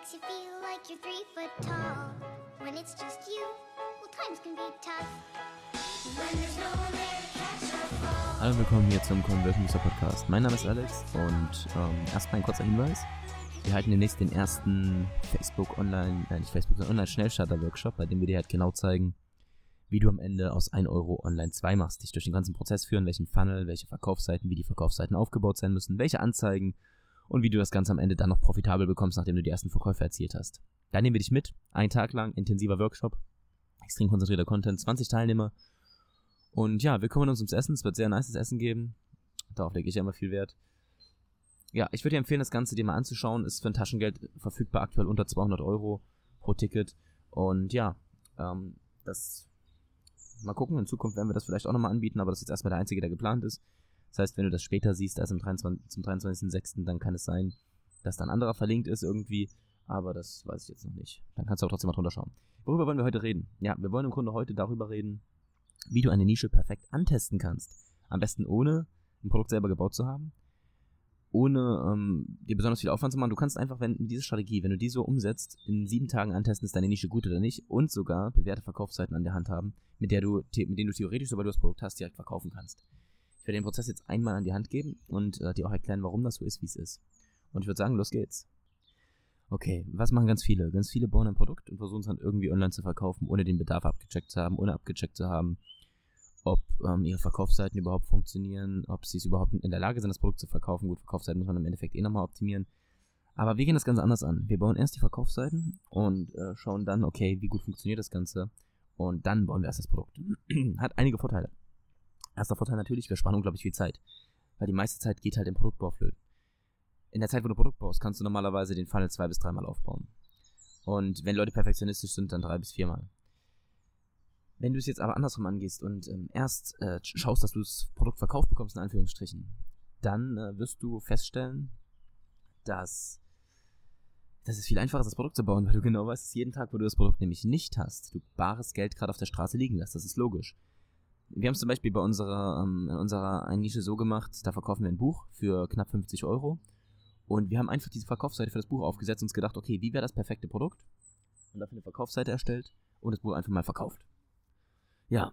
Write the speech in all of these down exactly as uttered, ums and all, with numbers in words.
makes you feel like you're three foot tall. When it's just you, well, times can be tough. When there's no one there to catch or fall. Hallo, willkommen hier zum Conversion Booster Podcast. Mein Name ist Alex und ähm, erstmal ein kurzer Hinweis. Wir halten demnächst den ersten Facebook Online, äh nicht Facebook, sondern Online-Schnellstarter-Workshop, bei dem wir dir halt genau zeigen, wie du am Ende aus ein Euro Online zwei machst, dich durch den ganzen Prozess führen, welchen Funnel, welche Verkaufsseiten, wie die Verkaufsseiten aufgebaut sein müssen, welche Anzeigen und wie du das Ganze am Ende dann noch profitabel bekommst, nachdem du die ersten Verkäufe erzielt hast. Da nehmen wir dich mit, einen Tag lang, intensiver Workshop, extrem konzentrierter Content, zwanzig Teilnehmer und ja, wir kümmern uns ums Essen, es wird sehr nices Essen geben, darauf lege ich ja immer viel Wert. Ja, ich würde dir empfehlen, das Ganze dir mal anzuschauen, ist für ein Taschengeld verfügbar, aktuell unter zweihundert Euro pro Ticket und ja, ähm, das... Mal gucken, in Zukunft werden wir das vielleicht auch nochmal anbieten, aber das ist jetzt erstmal der einzige, der geplant ist. Das heißt, wenn du das später siehst, als im dreiundzwanzigsten zum dreiundzwanzigsten sechsten, dann kann es sein, dass da ein anderer verlinkt ist irgendwie, aber das weiß ich jetzt noch nicht. Dann kannst du auch trotzdem mal drunter schauen. Worüber wollen wir heute reden? Ja, wir wollen im Grunde heute darüber reden, wie du eine Nische perfekt antesten kannst. Am besten ohne ein Produkt selber gebaut zu haben, ohne ähm, dir besonders viel Aufwand zu machen. Du kannst einfach, wenn diese Strategie, wenn du die so umsetzt, in sieben Tagen antesten, ist deine Nische gut oder nicht und sogar bewährte Verkaufsseiten an der Hand haben, mit der du, mit denen du theoretisch, sobald du das Produkt hast, direkt verkaufen kannst. Ich werde den Prozess jetzt einmal an die Hand geben und äh, dir auch erklären, warum das so ist, wie es ist. Und ich würde sagen, los geht's. Okay, was machen ganz viele? Ganz viele bauen ein Produkt und versuchen es dann irgendwie online zu verkaufen, ohne den Bedarf abgecheckt zu haben, ohne abgecheckt zu haben, ob ähm, ihre Verkaufsseiten überhaupt funktionieren, ob sie es überhaupt in der Lage sind, das Produkt zu verkaufen. Gut, Verkaufsseiten muss man im Endeffekt eh nochmal optimieren. Aber wir gehen das Ganze anders an. Wir bauen erst die Verkaufsseiten und äh, schauen dann, okay, wie gut funktioniert das Ganze. Und dann bauen wir erst das Produkt. Hat einige Vorteile. Erster Vorteil natürlich, wir sparen unglaublich viel Zeit. Weil die meiste Zeit geht halt im Produktbau flöten. In der Zeit, wo du Produkt baust, kannst du normalerweise den Funnel zwei bis dreimal aufbauen. Und wenn Leute perfektionistisch sind, dann drei bis viermal. Wenn du es jetzt aber andersrum angehst und ähm, erst äh, schaust, dass du das Produkt verkauft bekommst, in Anführungsstrichen, dann äh, wirst du feststellen, dass, dass es viel einfacher ist, das Produkt zu bauen, weil du genau weißt, dass jeden Tag, wo du das Produkt nämlich nicht hast, du bares Geld gerade auf der Straße liegen lässt. Das ist logisch. Wir haben es zum Beispiel bei unserer, ähm, in unserer einen Nische so gemacht, da verkaufen wir ein Buch für knapp fünfzig Euro und wir haben einfach diese Verkaufsseite für das Buch aufgesetzt und uns gedacht, okay, wie wäre das perfekte Produkt? Und dafür eine Verkaufsseite erstellt und das Buch einfach mal verkauft. Ja,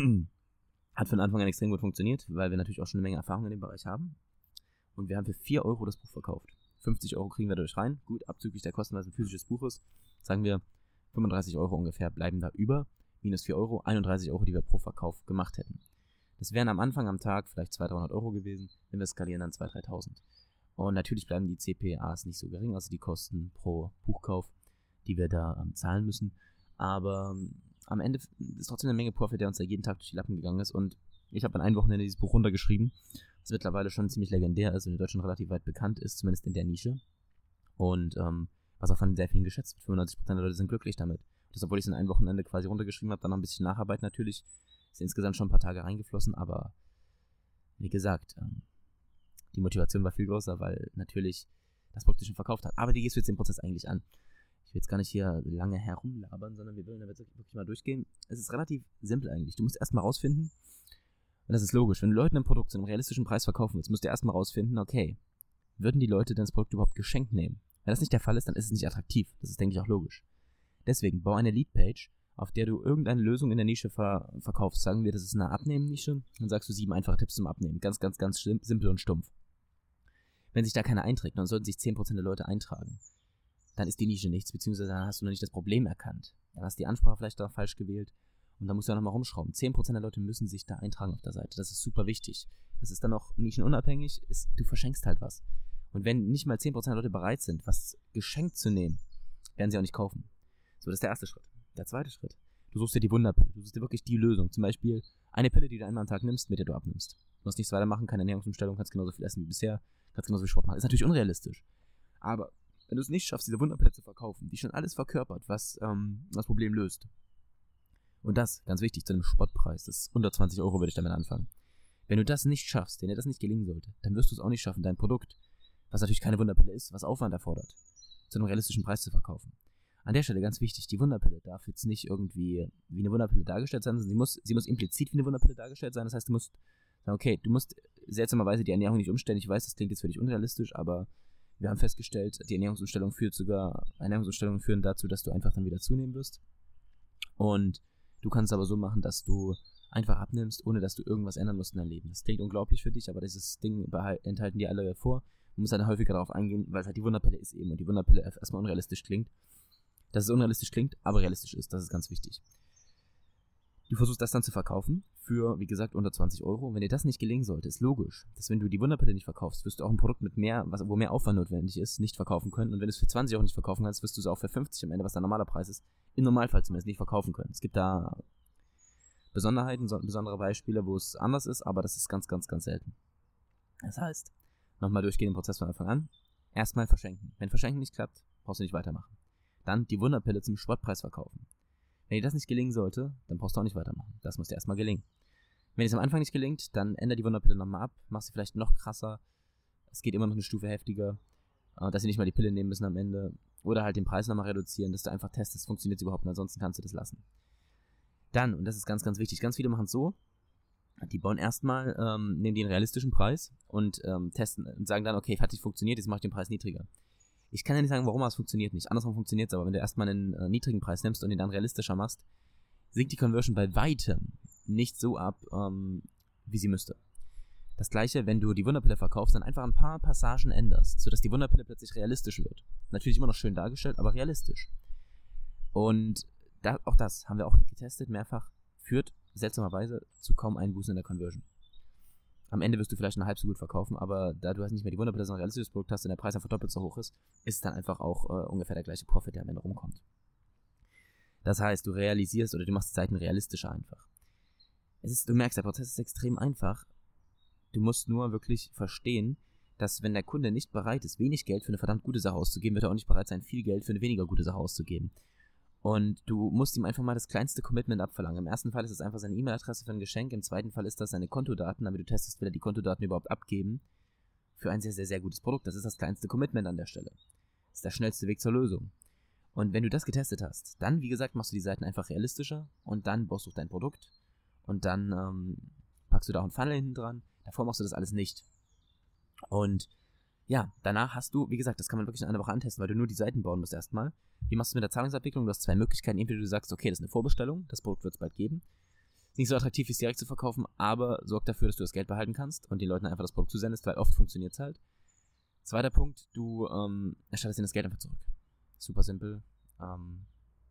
hat von Anfang an extrem gut funktioniert, weil wir natürlich auch schon eine Menge Erfahrung in dem Bereich haben. Und wir haben für vier Euro das Buch verkauft. fünfzig Euro kriegen wir dadurch rein. Gut, abzüglich der Kosten, weil es ein physisches Buch ist, sagen wir fünfunddreißig Euro ungefähr bleiben da über. Minus vier Euro, einunddreißig Euro, die wir pro Verkauf gemacht hätten. Das wären am Anfang am Tag vielleicht zweihundert, dreihundert Euro gewesen. Wenn wir skalieren, dann zweitausend, dreitausend. Und natürlich bleiben die C P As nicht so gering, also die Kosten pro Buchkauf, die wir da ähm, zahlen müssen. Aber ähm, am Ende ist trotzdem eine Menge Profit, der uns da jeden Tag durch die Lappen gegangen ist. Und ich habe an einem Wochenende dieses Buch runtergeschrieben, das mittlerweile schon ziemlich legendär ist und in Deutschland relativ weit bekannt ist, zumindest in der Nische. Und ähm, was auch von sehr vielen geschätzt wird. fünfundneunzig Prozent der Leute sind glücklich damit. Das, obwohl ich es in einem Wochenende quasi runtergeschrieben habe, dann noch ein bisschen Nacharbeit natürlich. Ist insgesamt schon ein paar Tage reingeflossen, aber wie gesagt, ähm, die Motivation war viel größer, weil natürlich das Produkt schon verkauft hat. Aber wie gehst du jetzt den Prozess eigentlich an? Ich will jetzt gar nicht hier lange herumlabern, sondern wir wollen da wirklich mal durchgehen. Es ist relativ simpel eigentlich. Du musst erstmal rausfinden, und das ist logisch, wenn du Leuten ein Produkt zu einem realistischen Preis verkaufen willst, musst du erstmal rausfinden, okay, würden die Leute denn das Produkt überhaupt geschenkt nehmen? Wenn das nicht der Fall ist, dann ist es nicht attraktiv. Das ist, denke ich, auch logisch. Deswegen, bau eine Leadpage, auf der du irgendeine Lösung in der Nische ver- verkaufst. Sagen wir, das ist eine Abnehmen-Nische, dann sagst du sieben einfache Tipps zum Abnehmen. Ganz, ganz, ganz simpel und stumpf. Wenn sich da keiner einträgt, dann sollten sich zehn Prozent der Leute eintragen. Dann ist die Nische nichts, beziehungsweise dann hast du noch nicht das Problem erkannt. Dann hast du die Ansprache vielleicht auch falsch gewählt und dann musst du ja nochmal rumschrauben. zehn Prozent der Leute müssen sich da eintragen auf der Seite. Das ist super wichtig. Das ist dann auch nischenunabhängig, ist, du verschenkst halt was. Und wenn nicht mal zehn Prozent der Leute bereit sind, was geschenkt zu nehmen, werden sie auch nicht kaufen. So, das ist der erste Schritt. Der zweite Schritt. Du suchst dir die Wunderpille. Du suchst dir wirklich die Lösung. Zum Beispiel eine Pille, die du einmal am Tag nimmst, mit der du abnimmst. Du musst nichts weitermachen, keine Ernährungsumstellung, kannst genauso viel essen wie bisher, kannst genauso viel Sport machen. Ist natürlich unrealistisch. Aber wenn du es nicht schaffst, diese Wunderpille zu verkaufen, die schon alles verkörpert, was ähm, das Problem löst. Und das, ganz wichtig, zu einem Spottpreis, das ist unter zwanzig Euro, würde ich damit anfangen. Wenn du das nicht schaffst, wenn dir das nicht gelingen sollte, dann wirst du es auch nicht schaffen, dein Produkt, was natürlich keine Wunderpille ist, was Aufwand erfordert, zu einem realistischen Preis zu verkaufen. An der Stelle ganz wichtig, die Wunderpille darf jetzt nicht irgendwie wie eine Wunderpille dargestellt sein, sondern sie muss, sie muss implizit wie eine Wunderpille dargestellt sein. Das heißt, du musst sagen, okay, du musst seltsamerweise die Ernährung nicht umstellen. Ich weiß, das klingt jetzt für dich unrealistisch, aber Wir haben festgestellt, die Ernährungsumstellung führt sogar, Ernährungsumstellungen führen dazu, dass du einfach dann wieder zunehmen wirst. Und du kannst es aber so machen, dass du einfach abnimmst, ohne dass du irgendwas ändern musst in deinem Leben. Das klingt unglaublich für dich, aber dieses Ding enthalten die alle vor. Man muss halt häufiger darauf eingehen, weil es halt die Wunderpille ist eben und die Wunderpille erstmal unrealistisch klingt. Dass es unrealistisch klingt, aber realistisch ist, das ist ganz wichtig. Du versuchst das dann zu verkaufen für, wie gesagt, unter zwanzig Euro. Und wenn dir das nicht gelingen sollte, ist logisch, dass wenn du die Wunderpille nicht verkaufst, wirst du auch ein Produkt mit mehr, was, wo mehr Aufwand notwendig ist, nicht verkaufen können. Und wenn du es für zwanzig Euro nicht verkaufen kannst, wirst du es auch für fünfzig am Ende, was der normaler Preis ist, im Normalfall zumindest nicht verkaufen können. Es gibt da Besonderheiten, besondere Beispiele, wo es anders ist, aber das ist ganz, ganz, ganz selten. Das heißt, nochmal durchgehen den Prozess von Anfang an. Erstmal verschenken. Wenn Verschenken nicht klappt, brauchst du nicht weitermachen. Dann die Wunderpille zum Spottpreis verkaufen. Wenn dir das nicht gelingen sollte, dann brauchst du auch nicht weitermachen. Das muss dir erstmal gelingen. Wenn es am Anfang nicht gelingt, dann ändere die Wunderpille nochmal ab, mach sie vielleicht noch krasser. Es geht immer noch eine Stufe heftiger, dass sie nicht mal die Pille nehmen müssen am Ende. Oder halt den Preis nochmal reduzieren, dass du einfach testest, funktioniert es überhaupt und ansonsten kannst du das lassen. Dann, und das ist ganz, ganz wichtig, ganz viele machen es so, die bauen erstmal, ähm, nehmen die einen realistischen Preis und ähm, testen und sagen dann, okay, hat nicht funktioniert, jetzt mache ich den Preis niedriger. Ich kann ja nicht sagen, warum, aber es funktioniert nicht. Andersrum funktioniert es aber, wenn du erstmal einen äh, niedrigen Preis nimmst und ihn dann realistischer machst, sinkt die Conversion bei weitem nicht so ab, ähm, wie sie müsste. Das gleiche, wenn du die Wunderpille verkaufst, dann einfach ein paar Passagen änderst, sodass die Wunderpille plötzlich realistisch wird. Natürlich immer noch schön dargestellt, aber realistisch. Und da, auch das haben wir auch getestet, mehrfach, führt seltsamerweise zu kaum Einbußen in der Conversion. Am Ende wirst du vielleicht nur halb so gut verkaufen, aber da du halt nicht mehr die Wunderpille, sondern ein realistisches Produkt hast und der Preis einfach doppelt so hoch ist, ist es dann einfach auch äh, ungefähr der gleiche Profit, der am Ende rumkommt. Das heißt, du realisierst oder du machst die Seiten realistischer einfach. Es ist, du merkst, der Prozess ist extrem einfach. Du musst nur wirklich verstehen, dass wenn der Kunde nicht bereit ist, wenig Geld für eine verdammt gute Sache auszugeben, wird er auch nicht bereit sein, viel Geld für eine weniger gute Sache auszugeben. Und du musst ihm einfach mal das kleinste Commitment abverlangen. Im ersten Fall ist es einfach seine E-Mail-Adresse für ein Geschenk, im zweiten Fall ist das seine Kontodaten, damit du testest, will er die Kontodaten überhaupt abgeben für ein sehr, sehr, sehr gutes Produkt. Das ist das kleinste Commitment an der Stelle. Das ist der schnellste Weg zur Lösung. Und wenn du das getestet hast, dann, wie gesagt, machst du die Seiten einfach realistischer und dann baust du dein Produkt und dann ähm, packst du da auch einen Funnel hinten dran. Davor machst du das alles nicht. Und ja, danach hast du, wie gesagt, das kann man wirklich in einer Woche antesten, weil du nur die Seiten bauen musst erstmal. Wie machst du mit der Zahlungsabwicklung? Du hast zwei Möglichkeiten. Entweder du sagst, okay, das ist eine Vorbestellung, das Produkt wird es bald geben. Ist nicht so attraktiv, wie es direkt zu verkaufen, aber sorgt dafür, dass du das Geld behalten kannst und den Leuten einfach das Produkt zusendest, weil oft funktioniert es halt. Zweiter Punkt, du ähm, erstattest ihnen das Geld einfach zurück. Super simpel. Ähm,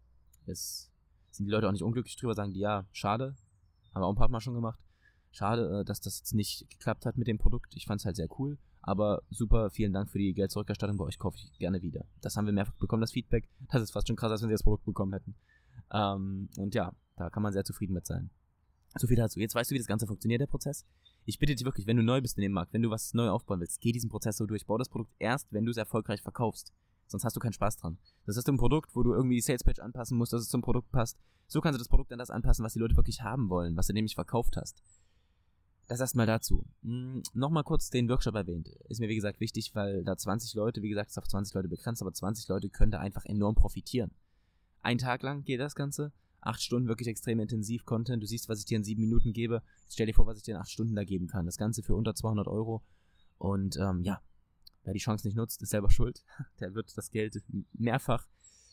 es sind die Leute auch nicht unglücklich drüber, sagen die, ja, schade, haben wir auch ein paar Mal schon gemacht. Schade, dass das jetzt nicht geklappt hat mit dem Produkt. Ich fand es halt sehr cool, aber super, vielen Dank für die Geld-Zurückerstattung. Bei euch kaufe ich gerne wieder. Das haben wir mehrfach bekommen, das Feedback. Das ist fast schon krasser, als wenn sie das Produkt bekommen hätten. Ähm, und ja, da kann man sehr zufrieden mit sein. So viel dazu. Jetzt weißt du, wie das Ganze funktioniert, der Prozess. Ich bitte dich wirklich, wenn du neu bist in dem Markt, wenn du was neu aufbauen willst, geh diesen Prozess so durch. Bau das Produkt erst, wenn du es erfolgreich verkaufst. Sonst hast du keinen Spaß dran. Das ist ein Produkt, wo du irgendwie die Salespage anpassen musst, dass es zum Produkt passt. So kannst du das Produkt dann das anpassen, was die Leute wirklich haben wollen, was du nämlich verkauft hast. Das erstmal dazu. Hm, Nochmal kurz den Workshop erwähnt. Ist mir wie gesagt wichtig, weil da zwanzig Leute, wie gesagt, ist auf zwanzig Leute begrenzt, aber zwanzig Leute können da einfach enorm profitieren. Ein Tag lang geht das Ganze. Acht Stunden wirklich extrem intensiv Content. Du siehst, was ich dir in sieben Minuten gebe. Jetzt stell dir vor, was ich dir in acht Stunden da geben kann. Das Ganze für unter zweihundert Euro. Und ähm, ja, wer die Chance nicht nutzt, ist selber schuld. Der wird das Geld mehrfach,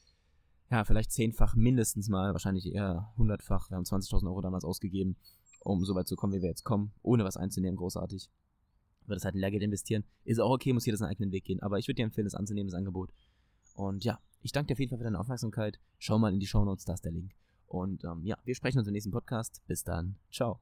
ja, vielleicht zehnfach mindestens mal, wahrscheinlich eher hundertfach. Wir haben zwanzigtausend Euro damals ausgegeben, um so weit zu kommen, wie wir jetzt kommen, ohne was einzunehmen, großartig. Wird das halt in Lehrgeld investieren. Ist auch okay, muss jeder seinen eigenen Weg gehen. Aber ich würde dir empfehlen, das anzunehmen, das Angebot. Und ja, ich danke dir auf jeden Fall für deine Aufmerksamkeit. Schau mal in die Shownotes, da ist der Link. Und ähm, ja, wir sprechen uns im nächsten Podcast. Bis dann. Ciao.